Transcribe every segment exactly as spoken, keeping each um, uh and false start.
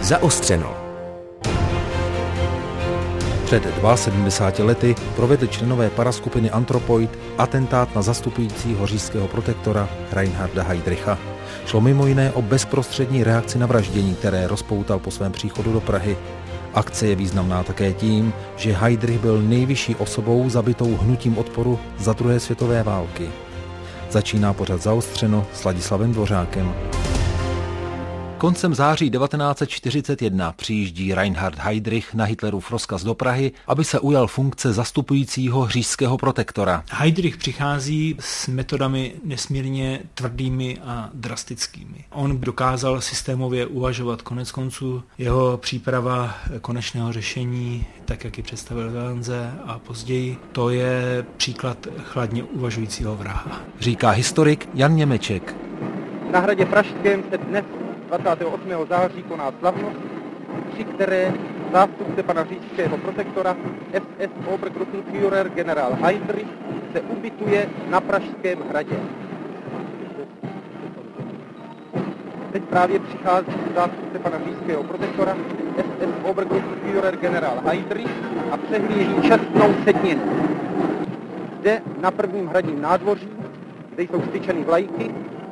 Zaostřeno. Před sedmdesáti dvěma lety provedli členové paraskupiny Anthropoid atentát na zastupujícího říšského protektora Reinharda Heydricha. Šlo mimo jiné o bezprostřední reakci na vraždění, které rozpoutal po svém příchodu do Prahy. Akce je významná také tím, že Heydrich byl nejvyšší osobou zabitou hnutím odporu za druhé světové války. Začíná pořad Zaostřeno s Ladislavem Dvořákem. Koncem září devatenáct set čtyřicet jedna přijíždí Reinhard Heydrich na Hitlerův rozkaz do Prahy, aby se ujal funkce zastupujícího říšského protektora. Heydrich přichází s metodami nesmírně tvrdými a drastickými. On dokázal systémově uvažovat, konec konců jeho příprava konečného řešení, tak jak ji představil Wellensee a později, to je příklad chladně uvažujícího vraha. Říká historik Jan Němeček. Na hradě Pražském se dnes dvacátého osmého září koná slavnost, při které zástupce pana říšského protektora es es Obergruppenführer generál Heydrich se ubytuje na Pražském hradě. Teď právě přichází zástupce pana říšského protektora es es Obergruppenführer generál Heydrich a přehlíží čestnou sedninu. Zde na prvním hradním nádvoří, kde jsou styčeny vlajky,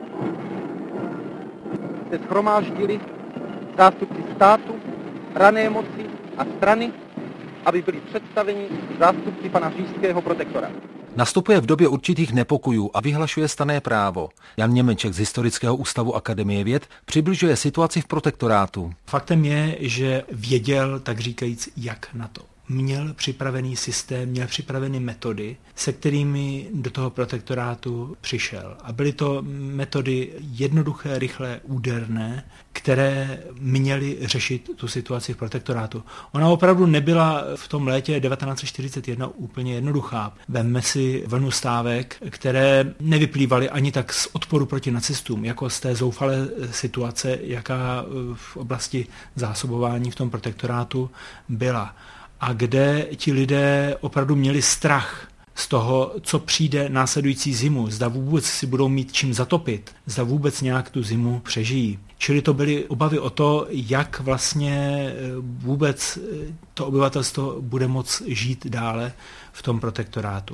se shromáždili zástupci státu, rané moci a strany, aby byli představeni zástupci pana říšského protektora. Nastupuje v době určitých nepokojů a vyhlašuje stanné právo. Jan Němeček z Historického ústavu Akademie věd přibližuje situaci v protektorátu. Faktem je, že věděl, tak říkajíc, jak na to. Měl připravený systém, měl připravené metody, se kterými do toho protektorátu přišel. A byly to metody jednoduché, rychlé, úderné, které měly řešit tu situaci v protektorátu. Ona opravdu nebyla v tom létě devatenáct set čtyřicet jedna úplně jednoduchá. Vemme si vlnu stávek, které nevyplývaly ani tak z odporu proti nacistům, jako z té zoufalé situace, jaká v oblasti zásobování v tom protektorátu byla. A kde ti lidé opravdu měli strach z toho, co přijde následující zimu, zda vůbec si budou mít čím zatopit, zda vůbec nějak tu zimu přežijí. Čili to byly obavy o to, jak vlastně vůbec to obyvatelstvo bude moct žít dále v tom protektorátu.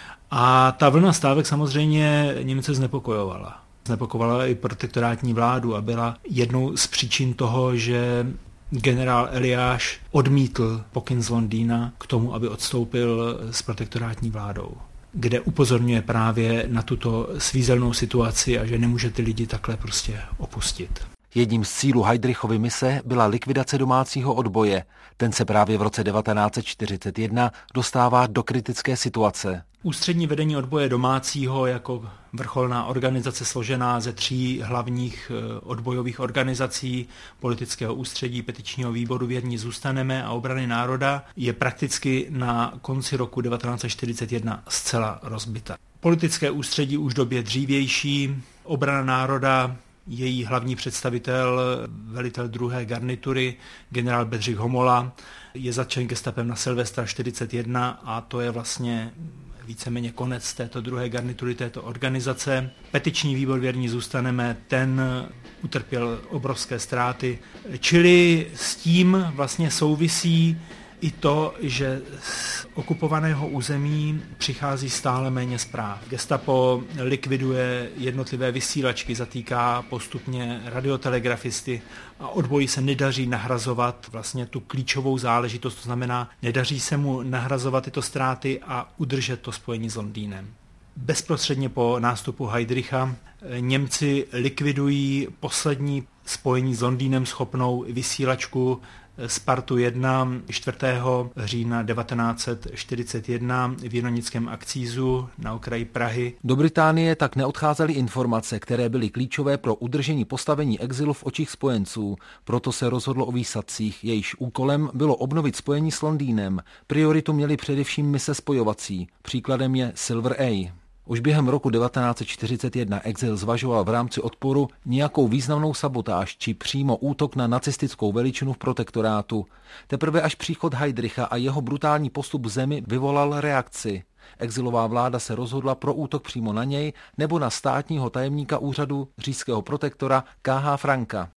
A ta vlna stávek samozřejmě Němce znepokojovala. Znepokojovala i protektorátní vládu a byla jednou z příčin toho, že generál Eliáš odmítl pokyn z Londýna k tomu, aby odstoupil s protektorátní vládou, kde upozorňuje právě na tuto svízelnou situaci a že nemůže ty lidi takhle prostě opustit. Jedním z cílů Heydrichovy mise byla likvidace domácího odboje. Ten se právě v roce devatenáct set čtyřicet jedna dostává do kritické situace. Ústřední vedení odboje domácího jako vrcholná organizace složená ze tří hlavních odbojových organizací, politického ústředí, petičního výboru Věrní zůstaneme a obrany národa, je prakticky na konci roku devatenáct set čtyřicet jedna zcela rozbita. Politické ústředí už v době dřívější, obrana národa, její hlavní představitel, velitel druhé garnitury, generál Bedřich Homola, je zatčen gestapem na Silvestra čtyřicet jedna a to je vlastně víceméně konec této druhé garnitury, této organizace. Petiční výbor Věrní zůstaneme, ten utrpěl obrovské ztráty. Čili s tím vlastně souvisí i to, že z okupovaného území přichází stále méně zpráv. Gestapo likviduje jednotlivé vysílačky, zatýká postupně radiotelegrafisty a odboji se nedaří nahrazovat vlastně tu klíčovou záležitost, to znamená, nedaří se mu nahrazovat tyto ztráty a udržet to spojení s Londýnem. Bezprostředně po nástupu Heydricha Němci likvidují poslední spojení s Londýnem schopnou vysílačku Spartu jedna čtvrtého října devatenáct set čtyřicet jedna v Jinonickém akcízu na okraji Prahy. Do Británie tak neodcházely informace, které byly klíčové pro udržení postavení exilu v očích spojenců. Proto se rozhodlo o výsadcích, jejichž úkolem bylo obnovit spojení s Londýnem. Prioritu měly především mise spojovací. Příkladem je Silver A. Už během roku devatenáct set čtyřicet jedna exil zvažoval v rámci odporu nějakou významnou sabotáž či přímo útok na nacistickou veličinu v protektorátu. Teprve až příchod Heydricha a jeho brutální postup v zemi vyvolal reakci. Exilová vláda se rozhodla pro útok přímo na něj nebo na státního tajemníka úřadu říšského protektora K H Franka.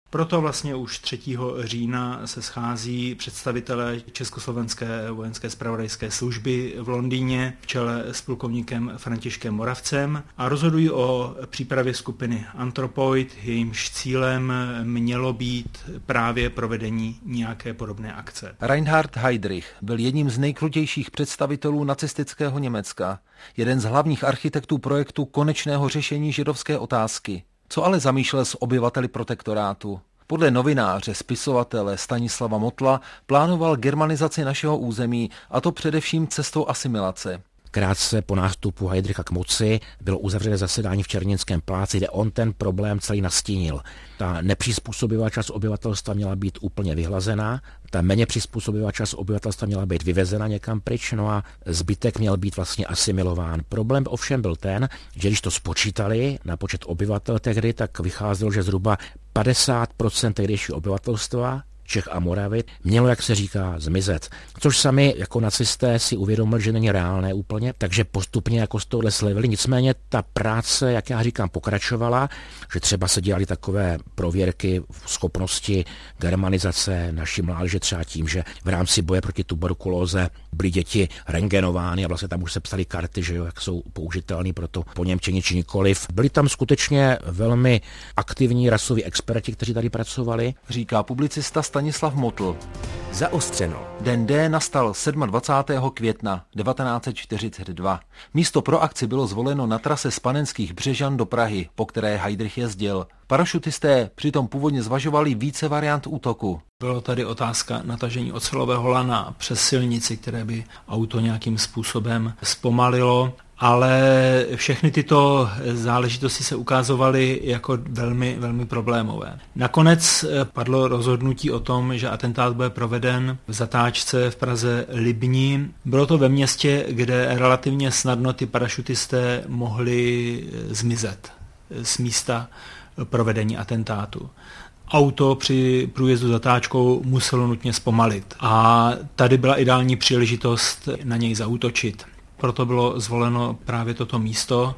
Proto vlastně už třetího října se schází představitelé Československé vojenské zpravodajské služby v Londýně v čele s plukovníkem Františkem Moravcem a rozhodují o přípravě skupiny Anthropoid, jejímž cílem mělo být právě provedení nějaké podobné akce. Reinhard Heydrich byl jedním z nejkrutějších představitelů nacistického Německa, jeden z hlavních architektů projektu konečného řešení židovské otázky. Co ale zamýšlel s obyvateli protektorátu? Podle novináře, spisovatele Stanislava Motla plánoval germanizaci našeho území, a to především cestou asimilace. Krátce po nástupu Heydricha k moci bylo uzavřené zasedání v Černínském paláci, kde on ten problém celý nastínil. Ta nepřizpůsobivá část obyvatelstva měla být úplně vyhlazená, ta méně přizpůsobivá část obyvatelstva měla být vyvezena někam pryč, no a zbytek měl být vlastně asimilován. Problém ovšem byl ten, že když to spočítali na počet obyvatel tehdy, tak vycházelo, že zhruba padesát procent tehdejšího obyvatelstva Čech a Moravy mělo, jak se říká, zmizet. Což sami jako nacisté si uvědomili, že není reálné úplně, takže postupně jako z tohohle slevili. Nicméně ta práce, jak já říkám, pokračovala, že třeba se dělali takové prověrky v schopnosti germanizace naší mládeže, třeba tím, že v rámci boje proti tuberkulóze byly děti rentgenovány a vlastně tam už se psaly karty, že jo, jak jsou použitelné pro to po Němčini či nikoliv. Byli tam skutečně velmi aktivní rasoví experti, kteří tady pracovali. Říká publicista Stanislav Motl. Zaostřeno. Den D nastal dvacátého sedmého května devatenáct set čtyřicet dva. Místo pro akci bylo zvoleno na trase z Panenských Břežan do Prahy, po které Heydrich jezdil. Parašutisté přitom původně zvažovali více variant útoku. Bylo tady otázka natažení ocelového lana přes silnici, které by auto nějakým způsobem zpomalilo, ale všechny tyto záležitosti se ukázovaly jako velmi, velmi problémové. Nakonec padlo rozhodnutí o tom, že atentát bude proveden v zatáčce v Praze Libni. Bylo to ve městě, kde relativně snadno ty parašutisté mohli zmizet z místa provedení atentátu. Auto při průjezdu zatáčkou muselo nutně zpomalit a tady byla ideální příležitost na něj zaútočit. Proto bylo zvoleno právě toto místo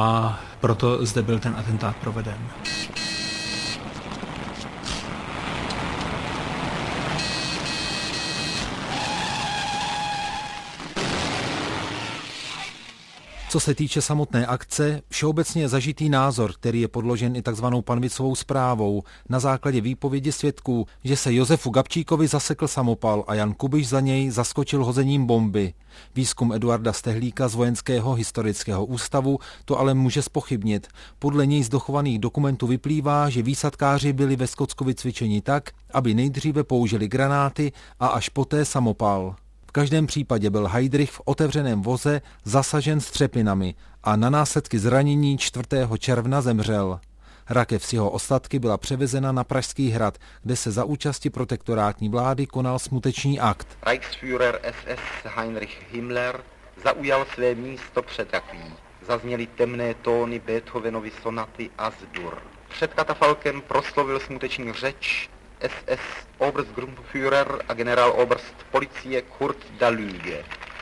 a proto zde byl ten atentát proveden. Co se týče samotné akce, všeobecně je zažitý názor, který je podložen i takzvanou Panvicovou zprávou, na základě výpovědi svědků, že se Josefu Gabčíkovi zasekl samopal a Jan Kubiš za něj zaskočil hozením bomby. Výzkum Eduarda Stehlíka z Vojenského historického ústavu to ale může zpochybnit. Podle něj z dochovaných dokumentů vyplývá, že výsadkáři byli ve Skotsku vycvičeni tak, aby nejdříve použili granáty a až poté samopal. V každém případě byl Heydrich v otevřeném voze zasažen střepinami a na následky zranění čtvrtého června zemřel. Rakev s jeho ostatky byla převezena na Pražský hrad, kde se za účasti protektorátní vlády konal smuteční akt. Reichsführer S S Heinrich Himmler zaujal své místo před rakví. Zazněly temné tóny Beethovenovy sonaty Az-Dur. Před katafalkem proslovil smuteční řeč S S Oberstgruppenführer a generáloberst policie Kurt Dahlüge.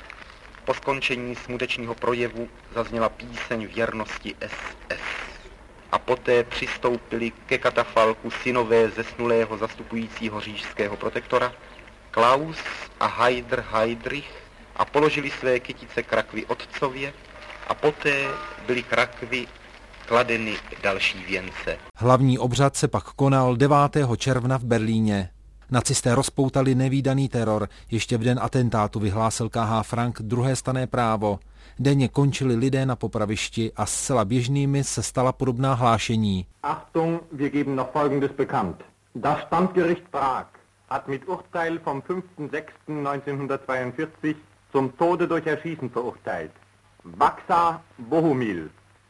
Po skončení smutečního projevu zazněla píseň věrnosti S S. A poté přistoupili ke katafalku synové zesnulého zastupujícího říšského protektora Klaus a Heydr Heydrich a položili své kytice k rakvi otcově a poté byly k rakvi kladeny další věnce. Hlavní obřad se pak konal devátého června v Berlíně. Nacisté rozpoutali nevídaný teror. Ještě v den atentátu vyhlásil K H Frank druhé stanné právo. Denně končili lidé na popravišti a zcela běžnými se stala podobná hlášení. Achtung, wir geben noch Folgendes bekannt. Das Standgericht Prag hat mit Urteil vom fünften sechsten neunzehnhundertzweiundvierzig zum Tode durch Erschießen verurteilt. Baksa Bohumil,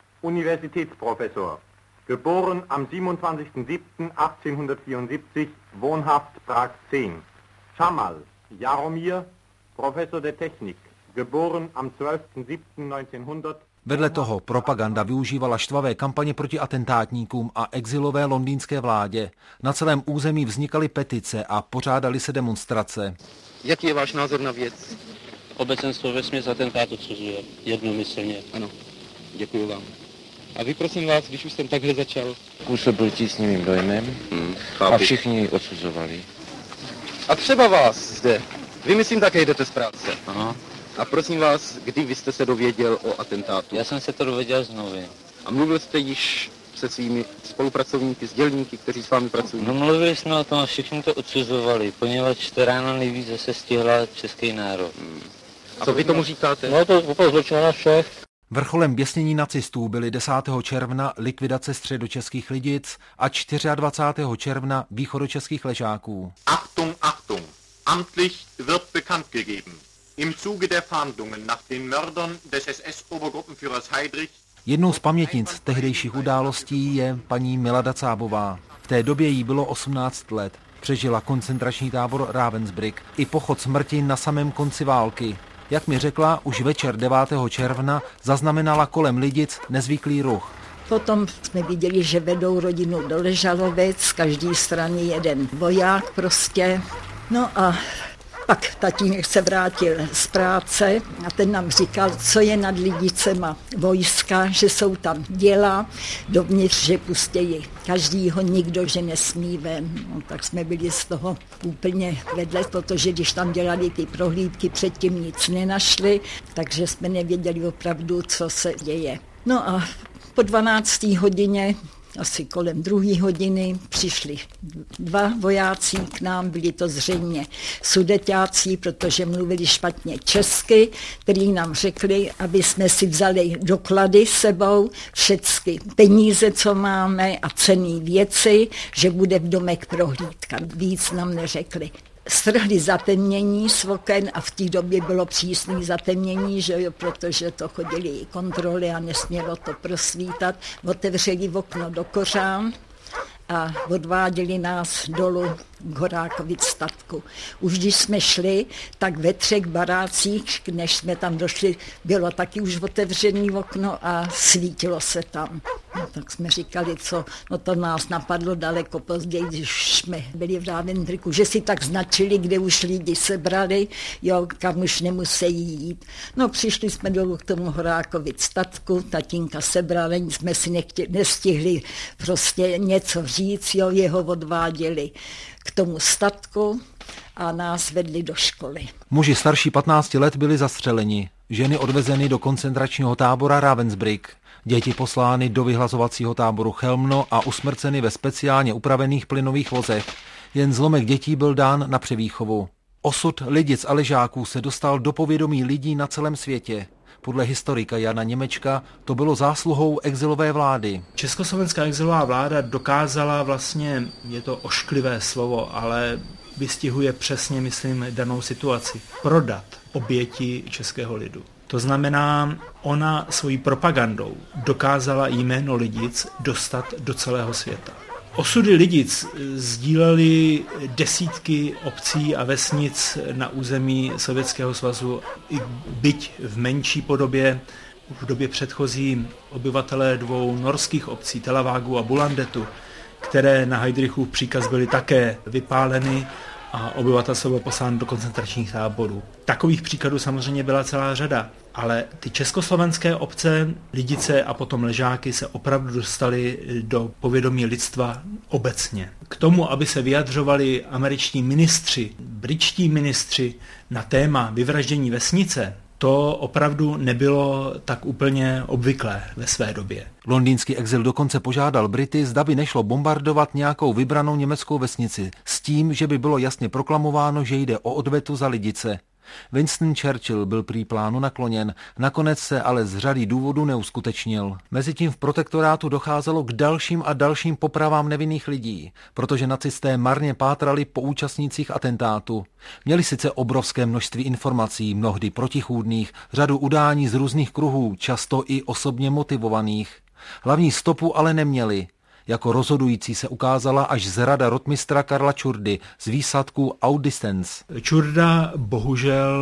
Universitätsprofessor, geboren am siebenundzwanzigsten siebten achtzehnhundertvierundsiebzig, wohnhaft Prag zehn. Schamal Jaromír, Professor der Technik, geboren am zwölften siebten neunzehnhundert. Vedle toho propaganda využívala štvavé kampaně proti atentátníkům a exilové londýnské vládě. Na celém území vznikaly petice a pořádaly se demonstrace. Jaký je váš názor na věc? Obecenstvo vesměs atentátu odsuzuje jednomyslně. Ano, děkuji vám. A vy prosím vás, když už jsem takhle začal... Působil tísnivým dojmem hmm, a všichni odsuzovali. A třeba vás zde. Vy myslím také jdete z práce. Aha. A prosím vás, kdy vy jste se dověděl o atentátu? Já jsem se to dověděl z novin. A mluvil jste již se svými spolupracovníky, sdělníky, kteří s vámi pracují? No mluvili jsme o tom a všichni to odsuzovali, poněvadž to ráno nejvíc zase stihla český národ. Hmm. A co vy tomu říkáte? No to úplně zločina na všech. Vrcholem běsnění nacistů byly desátého června likvidace středočeských Lidic a dvacátého čtvrtého června východočeských Ležáků. Achtung, Achtung! Amtlich wird bekannt gegeben. Im Zuge der Fahndungen nach den Mördern des S S-Obergruppenführers Heydrich. Jednou z pamětnic tehdejších událostí je paní Milada Cábová. V té době jí bylo osmnáct let. Přežila koncentrační tábor Ravensbrück i pochod smrti na samém konci války. Jak mi řekla, už večer devátého června zaznamenala kolem Lidic nezvyklý ruch. Potom jsme viděli, že vedou rodinu do Ležalovec, z každé strany jeden voják prostě. No a pak tatínek se vrátil z práce a ten nám říkal, co je nad Lidicema vojska, že jsou tam děla, dovnitř, že pustějí každýho, nikdo, že nesmí ven. No, tak jsme byli z toho úplně vedle, protože když tam dělali ty prohlídky, předtím nic nenašli, takže jsme nevěděli opravdu, co se děje. No a po dvanácté hodině, asi kolem druhé hodiny, přišli dva vojáci k nám, byli to zřejmě sudeťáci, protože mluvili špatně česky, kteří nám řekli, aby jsme si vzali doklady sebou, všechny peníze, co máme a cenné věci, že bude v domek prohlídka. Víc nám neřekli. Strhli zatemnění z oken a v té době bylo přísné zatemnění, že jo, protože to chodili i kontroly a nesmělo to prosvítat. Otevřeli okno do kořán a odváděli nás dolů k Horákovic statku. Už když jsme šli, tak ve třech barácích, než jsme tam došli, bylo taky už otevřené okno a svítilo se tam. No, tak jsme říkali, co, no to nás napadlo daleko později, když jsme byli v Ravensbrücku, že si tak značili, kde už lidi sebrali, jo, kam už nemusí jít. No přišli jsme dolů k tomu Horákovic statku, tatínka sebrali, jsme si nechtě, nestihli prostě něco říct, jo, jeho odváděli k tomu statku a nás vedli do školy. Muži starší patnácti let byli zastřeleni, ženy odvezeny do koncentračního tábora Ravensbrück, děti poslány do vyhlazovacího táboru Chelmno a usmrceny ve speciálně upravených plynových vozech. Jen zlomek dětí byl dán na převýchovu. Osud Lidic a Ležáků se dostal do povědomí lidí na celém světě. Podle historika Jana Němečka to bylo zásluhou exilové vlády. Československá exilová vláda dokázala vlastně, je to ošklivé slovo, ale vystihuje přesně, myslím, danou situaci, prodat oběti českého lidu. To znamená, ona svojí propagandou dokázala jméno Lidic dostat do celého světa. Osudy Lidic sdílely desítky obcí a vesnic na území Sovětského svazu, i byť v menší podobě. V době předchozí obyvatelé dvou norských obcí, Telavágu a Bulandetu, které na Heydrichův příkaz byly také vypáleny a obyvatelstvo bylo posláno do koncentračních táborů. Takových příkladů samozřejmě byla celá řada, ale ty československé obce, Lidice a potom Ležáky se opravdu dostaly do povědomí lidstva obecně. K tomu, aby se vyjadřovali američtí ministři, britští ministři na téma vyvraždění vesnice, to opravdu nebylo tak úplně obvyklé ve své době. Londýnský exil dokonce požádal Brity, zda by nešlo bombardovat nějakou vybranou německou vesnici s tím, že by bylo jasně proklamováno, že jde o odvetu za Lidice. Winston Churchill byl prý plánu nakloněn, nakonec se ale z řady důvodů neuskutečnil. Mezitím v protektorátu docházelo k dalším a dalším popravám nevinných lidí, protože nacisté marně pátrali po účastnících atentátu. Měli sice obrovské množství informací, mnohdy protichůdných, řadu udání z různých kruhů, často i osobně motivovaných. Hlavní stopu ale neměli. Jako rozhodující se ukázala až zrada rotmistra Karla Čurdy z výsadku Audistens. Čurda bohužel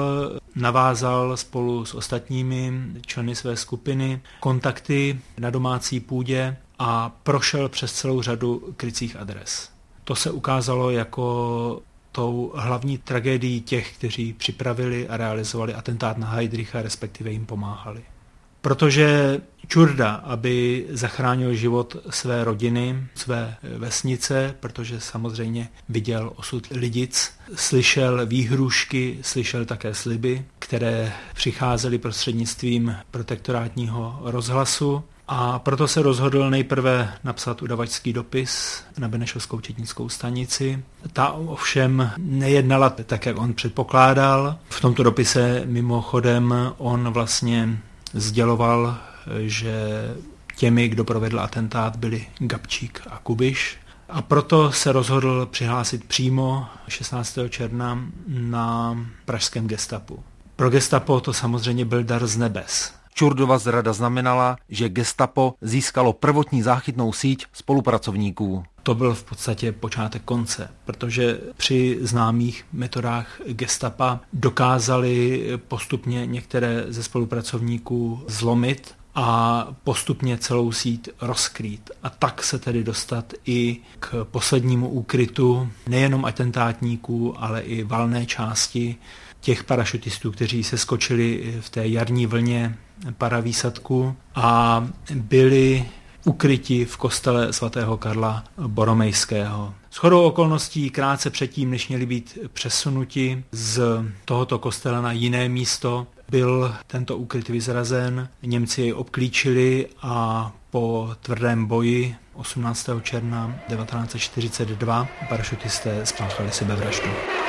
navázal spolu s ostatními členy své skupiny kontakty na domácí půdě a prošel přes celou řadu krycích adres. To se ukázalo jako tou hlavní tragédií těch, kteří připravili a realizovali atentát na Heydricha, respektive jim pomáhali. protože Čurda, aby zachránil život své rodiny, své vesnice, protože samozřejmě viděl osud lidic, slyšel výhrůžky, slyšel také sliby, které přicházely prostřednictvím protektorátního rozhlasu, a proto se rozhodl nejprve napsat udavačský dopis na Benešovskou četnickou stanici. Ta ovšem nejednala tak, jak on předpokládal. V tomto dopise mimochodem on vlastně sděloval, že těmi, kdo provedl atentát, byli Gabčík a Kubiš. A proto se rozhodl přihlásit přímo šestnáctého června na pražském gestapu. Pro gestapo to samozřejmě byl dar z nebes. Čurdova zrada znamenala, že gestapo získalo prvotní záchytnou síť spolupracovníků. To byl v podstatě počátek konce, protože při známých metodách gestapa dokázali postupně některé ze spolupracovníků zlomit a postupně celou síť rozkrýt. A tak se tedy dostat i k poslednímu úkrytu nejenom atentátníků, ale i valné části těch parašutistů, kteří se skočili v té jarní vlně paravýsadku a byli ukryti v kostele svatého Karla Boromejského. Shodou okolností krátce předtím, než měli být přesunuti z tohoto kostela na jiné místo, byl tento úkryt vyzrazen, Němci jej obklíčili a po tvrdém boji osmnáctého června devatenáct set čtyřicet dva parašutisté spáchali sebevraždu.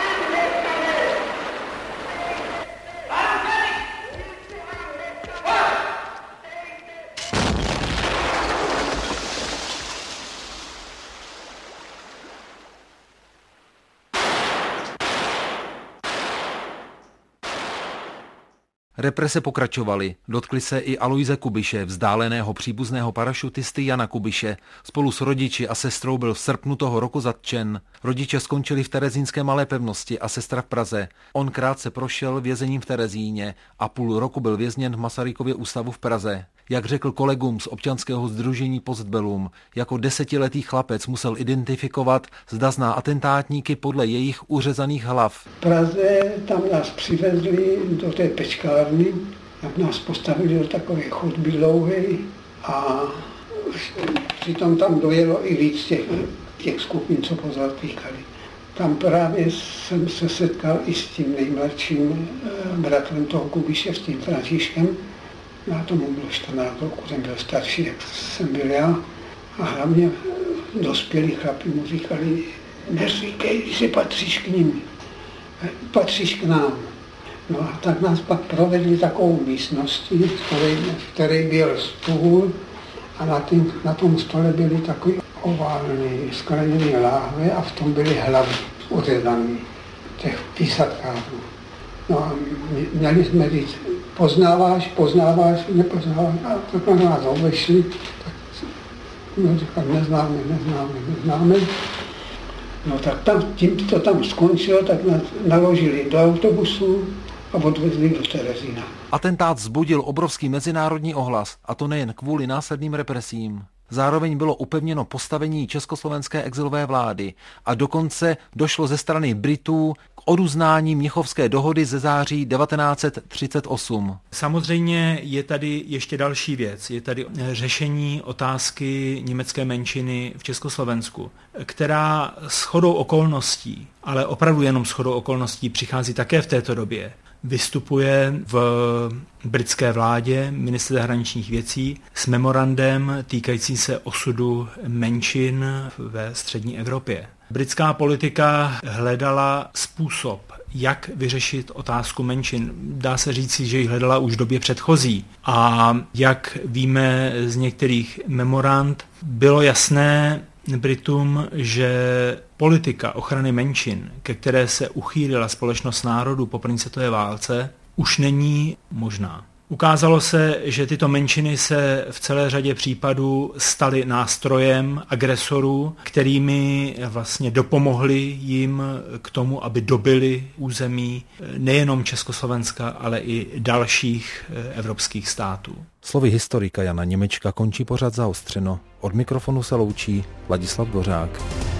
Represe pokračovaly. Dotkli se i Aloise Kubiše, vzdáleného příbuzného parašutisty Jana Kubiše. Spolu s rodiči a sestrou byl v srpnu toho roku zatčen. Rodiče skončili v terezínské Malé Pevnosti a sestra v Praze. On krátce prošel vězením v Terezíně a půl roku byl vězněn v Masarykově ústavu v Praze. Jak řekl kolegům z občanského sdružení Postbellum, jako desetiletý chlapec musel identifikovat, zda zná atentátníky podle jejich uřezaných hlav. V Praze tam nás přivezli do té pečkárny, jak nás postavili do takové chodby dlouhé a přitom tam dojelo i víc těch, těch skupin, co pozatýkali. Tam právě jsem se setkal i s tím nejmladším bratrem toho Kubiše, s tím Františkem. Já tomu bylo čtrnáct roku, jsem byl starší, jak jsem byl já. A hlavně dospělí chlapi mu říkali, neříkej, že patříš k ním, patříš k nám. No a tak nás pak provedli takovou místností, v které byl stůl a na, tým, na tom stole byly takový oválný skleněný láhve a v tom byly hlavy uřezané těch písatkářů. No a měli jsme říct, poznáváš, poznáváš, nepoznáváš, a takhle nás obešli, tak no, říkali, neznáme, neznáme, neznáme. No tak tam, tím to tam skončilo, tak nás naložili do autobusu a odvezli do Terezína. Atentát vzbudil obrovský mezinárodní ohlas, a to nejen kvůli následným represím. Zároveň bylo upevněno postavení československé exilové vlády a dokonce došlo ze strany Britů k oduznání Mnichovské dohody ze září devatenáct set třicet osm. Samozřejmě je tady ještě další věc. Je tady řešení otázky německé menšiny v Československu, která shodou okolností, ale opravdu jenom shodou okolností přichází také v této době. Vystupuje v britské vládě ministr zahraničních věcí s memorandem týkající se osudu menšin ve střední Evropě. Britská politika hledala způsob, jak vyřešit otázku menšin. Dá se říci, že ji hledala už v době předchozí. A jak víme z některých memorand, bylo jasné Britům, že politika ochrany menšin, ke které se uchýlila společnost národů po první světové válce, už není možná. Ukázalo se, že tyto menšiny se v celé řadě případů staly nástrojem agresorů, kterými vlastně dopomohli jim k tomu, aby dobyli území nejenom Československa, ale i dalších evropských států. Slovy historika Jana Němečka končí pořad Zaostřeno. Od mikrofonu se loučí Ladislav Dvořák.